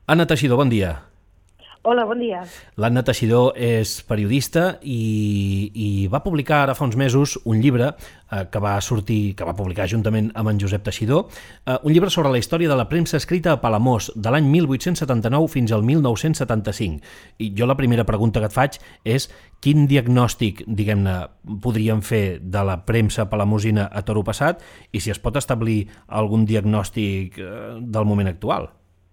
Anna Teixidor, bon dia. Hola, bon dia. L'Anna Teixidor és periodista i va publicar ara fa uns mesos un llibre que va publicar juntament amb en Josep Teixidor, un llibre sobre la història de la premsa escrita a Palamós de l'any 1879 fins al 1975. I jo la primera pregunta que et faig és quin diagnòstic, diguem-ne, podríem fer de la premsa palamosina a toro passat i si es pot establir algun diagnòstic del moment actual.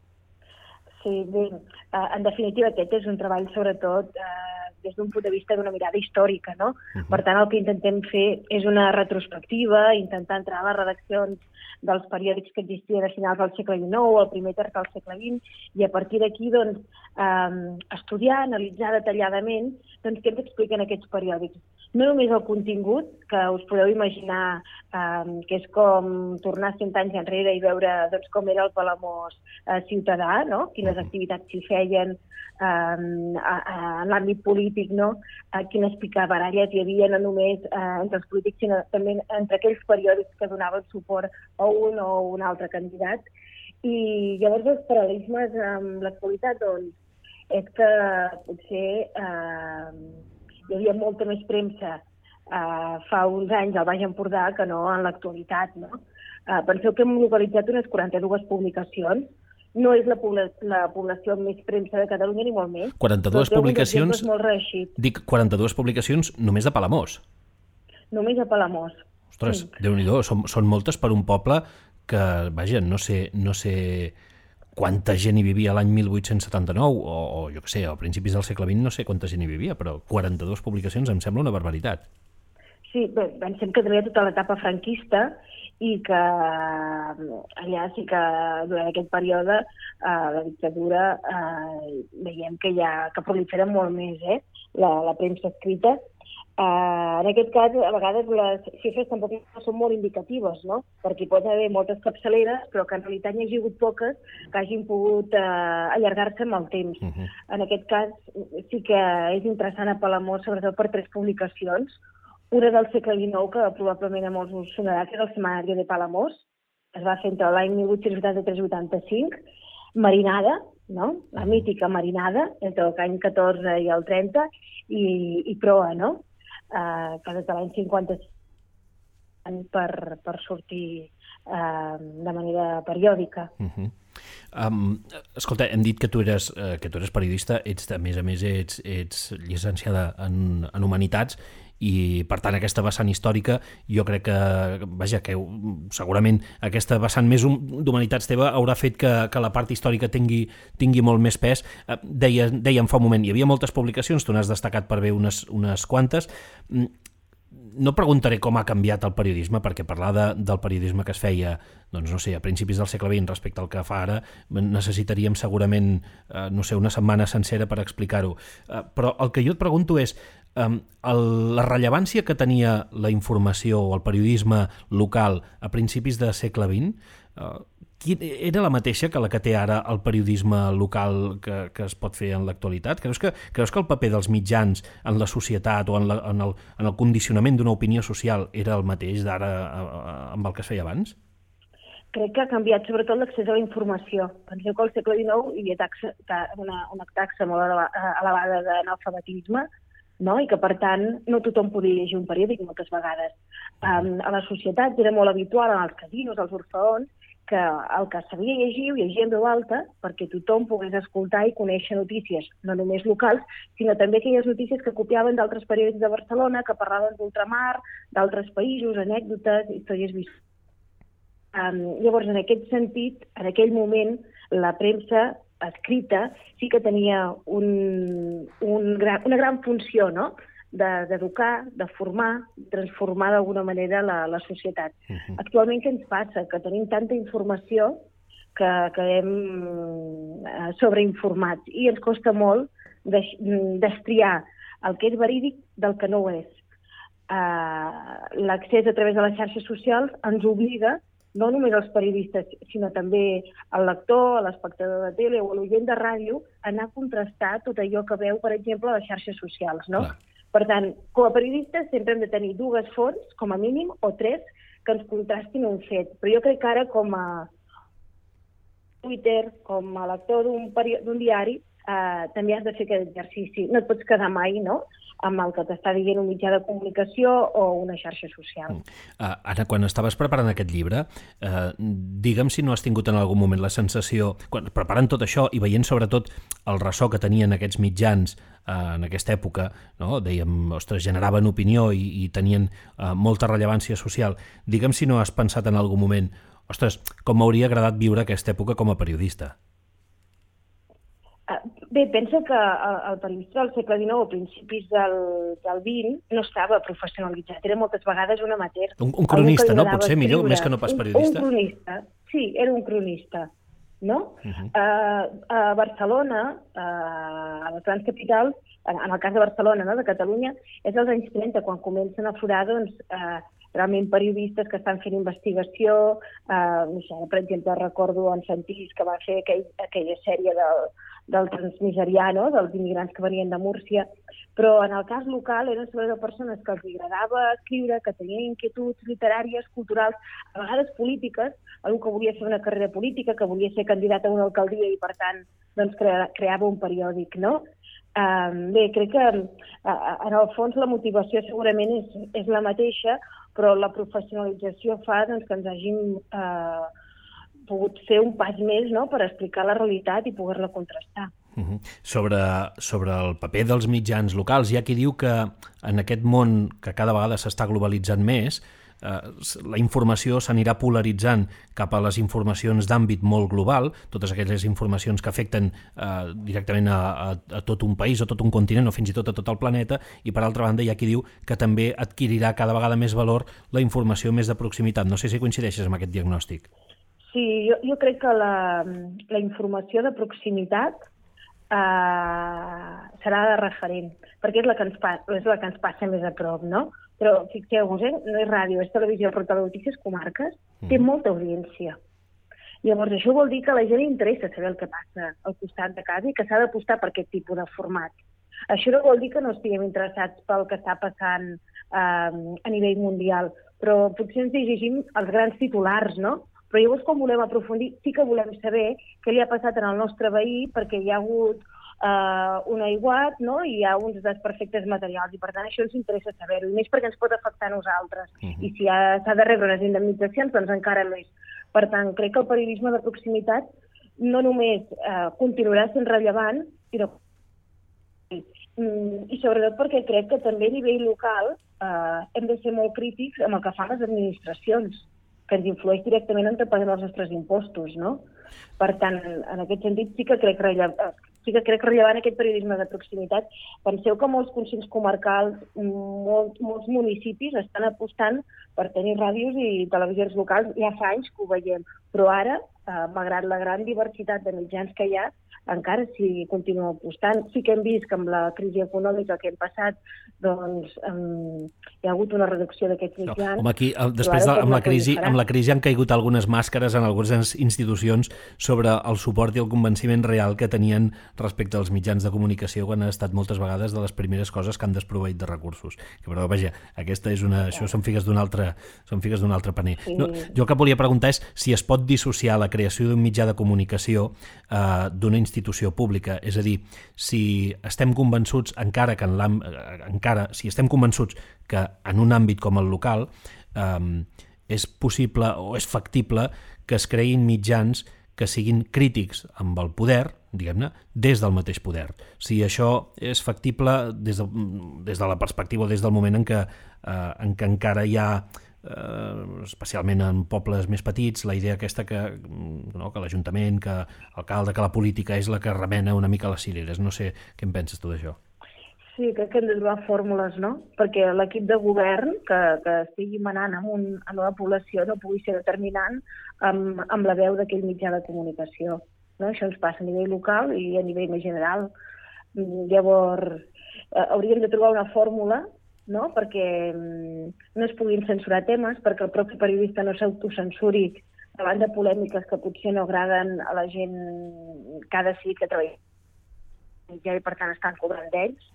Sí, bé, en definitiva aquest és un treball sobretot des d'un punt de vista d'una mirada històrica, no? Per tant, el que intentem fer és una retrospectiva, intentar entrar a les redaccions dels periòdics que existien a finals del segle XIX, al primer terç del segle XX, i a partir d'aquí doncs, estudiar, analitzar detalladament què ens expliquen aquests periòdics. No només el contingut, que us podeu imaginar que és com tornar 100 anys enrere i veure com era el Palamós ciutadà, no? Quines activitats s'hi feien en l'àmbit polític, no? Quines picabaralles hi havia no només entre els polítics, sinó també entre aquells periòdics que donaven suport a un o un altre candidat. I llavors els paral·lelismes amb l'actualitat doncs, és que potser hi havia molta més premsa fa uns anys al Baix Empordà que no en l'actualitat. No? Penseu que hem localitzat unes 42 publicacions. No és la població amb més premsa de Catalunya, ni molt més. 42 publicacions, molt reeixit. dic 42 publicacions només de Palamós. Només a Palamós. Ostres, Déu-n'hi-do, són moltes per un poble que, vaja, no sé quanta gent hi vivia l'any 1879 o jo què sé, a principis del segle XX no sé quanta gent hi vivia, però 42 publicacions em sembla una barbaritat. Sí, bé, pensem que també hi ha tota l'etapa franquista i que allà sí que durant aquest període la dictadura veiem que prolifera molt més la premsa escrita. En aquest cas, a vegades les xifres tampoc no són molt indicatives, no? Perquè hi pot haver moltes capçaleres, però que en realitat n'hi hagi hagut poques que hagin pogut allargar-se amb el temps. En aquest cas, sí que és interessant a Palamós, sobretot per 3 publicacions. Una del segle XIX, que probablement a molts us sonarà, que és el Semanario de Palamós. Es va fer entre l'any 1883 i 85. Marinada, no? La mítica Marinada, entre l'any 14 i el 30, i Proa, no? Que des de l'any 50 per sortir de manera periòdica. Escolta, hem dit que tu eres periodista, a més a més ets llicenciada en Humanitats i per tant aquesta vessant històrica jo crec que segurament aquesta vessant més d'Humanitats teva haurà fet que la part històrica tingui molt més pes. Dèiem fa un moment, hi havia moltes publicacions, tu n'has destacat per bé unes quantes. No preguntaré com ha canviat el periodisme, perquè parlar del periodisme que es feia doncs no sé, a principis del segle XX respecte al que fa ara necessitaríem segurament una setmana sencera per explicar-ho. Però el que jo et pregunto és la rellevància que tenia la informació o el periodisme local a principis del segle XX era la mateixa que la que té ara el periodisme local que es pot fer en l'actualitat? Creus que el paper dels mitjans en la societat o en el condicionament d'una opinió social era el mateix d'ara amb el que es feia abans? Crec que ha canviat sobretot l'accés a la informació. Penseu que al segle XIX hi havia una taxa molt elevada d'analfabetisme, no? I que, per tant, no tothom podia llegir un periòdic moltes vegades. A la societat era molt habitual, en els casinos, als orfeons, que el que sabia llegir ho llegia en veu alta perquè tothom pogués escoltar i conèixer notícies, no només locals, sinó també aquelles notícies que copiaven d'altres periòdics de Barcelona, que parlaven d'ultramar, d'altres països, anècdotes, històries viscudes. Llavors, en aquest sentit, en aquell moment, la premsa escrita sí que tenia una gran funció, no?, d'educar, de formar, transformar d'alguna manera la societat. Actualment què ens passa? Que tenim tanta informació que quedem sobreinformats i ens costa molt destriar el que és verídic del que no ho és. L'accés a través de les xarxes socials ens obliga, no només als periodistes, sinó també al lector, a l'espectador de tele o a l'oient de ràdio, anar a contrastar tot allò que veu, per exemple, a les xarxes socials, no? Clar. Per tant, com a periodistes sempre hem de tenir 2 fonts, com a mínim, o 3, que ens contrastin un fet. Però jo crec que ara, com a Twitter, com a lector d'un diari, també has de fer aquest exercici. No et pots quedar mai, no?, amb el que t'està dient un mitjà de comunicació o una xarxa social. Anna, quan estaves preparant aquest llibre, digue'm si no has tingut en algun moment la sensació, preparant tot això i veient sobretot el ressò que tenien aquests mitjans en aquesta època, no? Dèiem, ostres, generaven opinió i tenien molta rellevància social, digue'm si no has pensat en algun moment, ostres, com m'hauria agradat viure aquesta època com a periodista. Bé, penso que el periodista del segle XIX o principis del XX no estava professionalitzat, era moltes vegades un amateur. Un cronista, no? Potser millor, més que no pas periodista. Un cronista, sí, era un cronista, no? A Barcelona, a les grans capitals, en el cas de Barcelona, no?, de Catalunya, és als anys 30, quan comencen a aflorar, doncs, realment periodistes que estan fent investigació. No sé, per exemple, recordo en Santís, que va fer aquella sèrie del transnigerià, dels immigrants que venien de Múrcia, però en el cas local eren sobretot persones que els agradava escriure, que tenien inquietuds literàries, culturals, a vegades polítiques, algú que volia fer una carrera política, que volia ser candidat a una alcaldia i, per tant, doncs, creava un periòdic, no? Bé, crec que en el fons la motivació segurament és la mateixa, però la professionalització fa doncs, que ens hàgim pogut fer un pas més, no?, per explicar la realitat i poder-la contrastar. Sobre el paper dels mitjans locals, hi ha qui diu que en aquest món que cada vegada s'està globalitzant més, la informació s'anirà polaritzant cap a les informacions d'àmbit molt global, totes aquelles informacions que afecten directament a tot un país o tot un continent o fins i tot a tot el planeta, i per altra banda hi ha qui diu que també adquirirà cada vegada més valor la informació més de proximitat. No sé si coincideixes amb aquest diagnòstic. Sí, jo crec que la informació de proximitat serà de referent, perquè és la que ens passa més a prop, no? Però fixeu-vos, no és ràdio, és televisió, però Telenotícies Comarques té molta audiència. Llavors, això vol dir que a la gent interessa saber el que passa al costat de casa i que s'ha d'apostar per aquest tipus de format. Això no vol dir que no estiguem interessats pel que està passant a nivell mundial, però potser ens llegim els grans titulars, no? Però llavors, quan volem aprofundir, sí que volem saber què li ha passat en el nostre veí perquè hi ha hagut un aiguat, no?, i hi ha uns desperfectes materials, i per tant això ens interessa saber-ho, i més perquè ens pot afectar a nosaltres. I si s'ha de rebre unes indemnitzacions, doncs encara més. Per tant, crec que el periodisme de proximitat no només continuarà sent rellevant, sinó i sobretot perquè crec que també a nivell local hem de ser molt crítics amb el que fan les administracions, que ens influeix directament en pagar els nostres impostos, no? Per tant, en aquest sentit sí que crec rellevant aquest periodisme de proximitat. Penseu que molts consells comarcals, molts municipis estan apostant per tenir ràdios i televisions locals, ja fa anys que ho veiem, però ara, malgrat la gran diversitat de mitjans que hi ha, encara s'hi continua apostant. Sí que hem vist que amb la crisi econòmica que hem passat, doncs hi ha hagut una reducció d'aquests mitjans. Home, aquí, després amb la crisi han caigut algunes màscares en algunes institucions sobre el suport i el convenciment real que tenien respecte als mitjans de comunicació quan han estat moltes vegades de les primeres coses que han desproveït de recursos. Però, vaja, això són figues d'un altre paner. Sí. No, jo el que volia preguntar és si es pot dissociar la creació d'un mitjà de comunicació d'una institució pública, és a dir, si estem convençuts si estem convençuts que en un àmbit com el local és possible o és factible que es creïn mitjans que siguin crítics amb el poder, diguem-ne, des del mateix poder. Si això és factible des de la perspectiva o des del moment en què encara hi ha especialment en pobles més petits, la idea aquesta que l'Ajuntament, que l'alcalde, que la política és la que remena una mica les cireres. No sé què en penses tu d'això. Sí, crec que hem de trobar fórmules, no? Perquè l'equip de govern que estigui manant amb la població no pugui ser determinant amb la veu d'aquell mitjà de comunicació. No? Això ens passa a nivell local i a nivell més general. Llavors, hauríem de trobar una fórmula, no?, perquè no es puguin censurar temes, perquè el propi periodista no s'autocensuri davant de polèmiques que potser no agraden a la gent que ha decidit que treballa i per tant estan cobrant d'ells.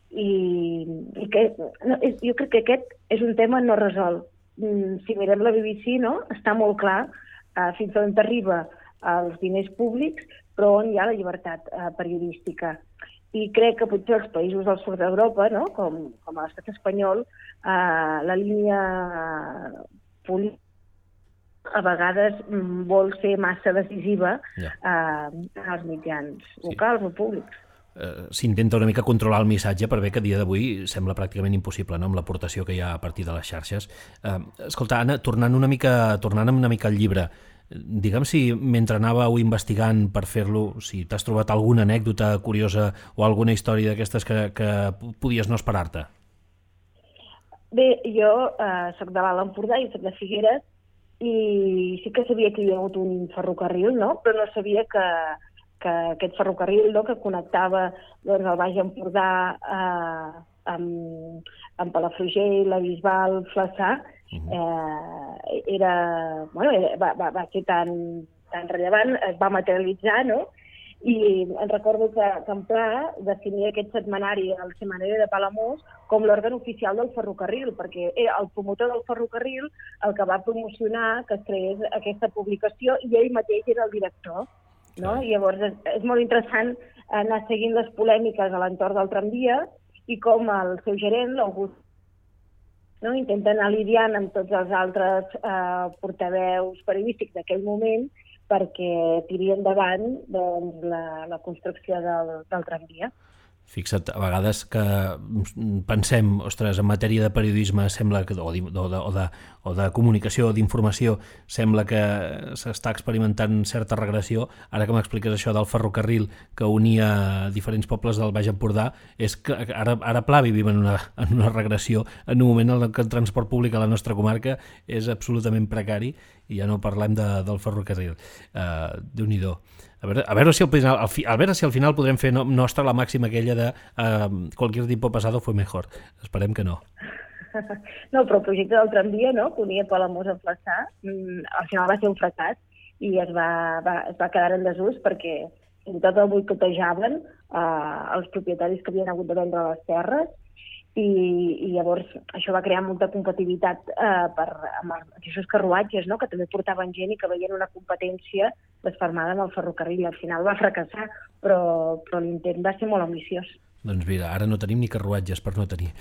I jo crec que aquest és un tema no resolt. Si mirem la BBC, no?, està molt clar fins on arriba als diners públics, però on hi ha la llibertat periodística. I crec que potser els països del sud d'Europa, no? com l'estat espanyol, la línia política a vegades vol ser massa decisiva als mitjans locals o públics. S'intenta una mica controlar el missatge per bé que a dia d'avui sembla pràcticament impossible, no?, amb l'aportació que hi ha a partir de les xarxes. Escolta, Anna, tornant una mica al llibre, digue'm si mentre anàveu investigant per fer-lo, si t'has trobat alguna anècdota curiosa o alguna història d'aquestes que podies no esperar-te. Bé, jo soc de l'Alt Empordà i soc de Figueres i sí que sabia que hi havia hagut un ferrocarril, no? Però no sabia que aquest ferrocarril, no?, que connectava el Baix Empordà amb Palafrugell, la Bisbal, Flaçà, va ser tan rellevant, es va materialitzar, no? I em recordo que en Pla definia aquest setmanari, el setmanari de Palamós, com l'òrgan oficial del ferrocarril, perquè era el promotor del ferrocarril el que va promocionar que es creés aquesta publicació i ell mateix era el director. No? I llavors és molt interessant anar seguint les polèmiques a l'entorn del tramvia i com el seu gerent, l'August, no? Intenta anar lidiant amb tots els altres portaveus periodístics d'aquell moment perquè tiri endavant doncs, la construcció del tramvia. Fixa't, a vegades que pensem, ostres, en matèria de periodisme sembla que, o de comunicació o d'informació sembla que s'està experimentant certa regressió. Ara que m'expliques això del ferrocarril que unia diferents pobles del Baix Empordà, és que ara Pla vivim en una regressió en un moment en què el transport públic a la nostra comarca és absolutament precari i ja no parlem del ferrocarril. Déu-n'hi-do. A veure si al final podrem fer nostra la màxima aquella de cualquier tiempo pasado fue mejor. Esperem que no. No, però el projecte del tramvia, no?, que unia Palamós a Flaçà, al final va ser un fracàs i es va quedar en desús perquè fins i tot el boicotejaven els propietaris que havien hagut de vendre les terres i llavors això va crear molta competitivitat amb aquests carruatges, no?, que també portaven gent i que veien una competència desfermada amb el ferrocarril. Al final va fracassar, però l'intent va ser molt ambiciós. Doncs mira, ara no tenim ni carruatges per no tenir.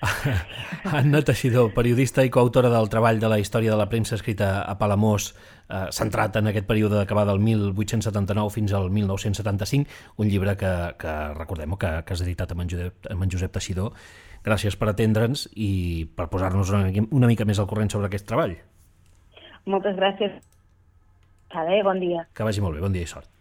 Anna Teixidor, periodista i coautora del treball de la història de la premsa escrita a Palamós, centrat en aquest període d'acabar del 1879 fins al 1975, un llibre que recordem que has editat amb en Josep Teixidor. Gràcies per atendre'ns i per posar-nos una mica més al corrent sobre aquest treball. Moltes gràcies. Bon dia. Que vagi molt bé, bon dia i sort.